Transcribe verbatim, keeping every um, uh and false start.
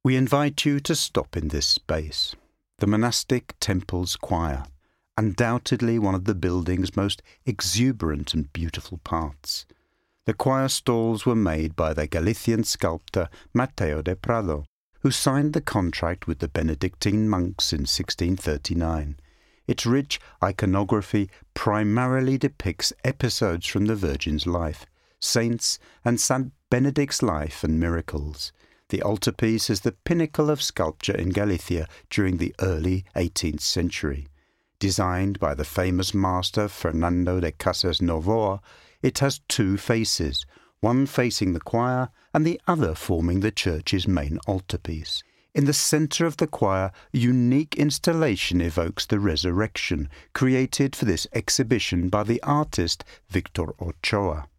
We invite you to stop in this space, the monastic temple's choir, undoubtedly one of the building's most exuberant and beautiful parts. The choir stalls were made by the Galician sculptor Mateo de Prado, who signed the contract with the Benedictine monks in sixteen thirty-nine. Its rich iconography primarily depicts episodes from the Virgin's life, saints, and Saint Benedict's life and miracles. The altarpiece is the pinnacle of sculpture in Galicia during the early eighteenth century. Designed by the famous master Fernando de Casas Novoa, it has two faces, one facing the choir and the other forming the church's main altarpiece. In the centre of the choir, a unique installation evokes the Resurrection, created for this exhibition by the artist Victor Ochoa.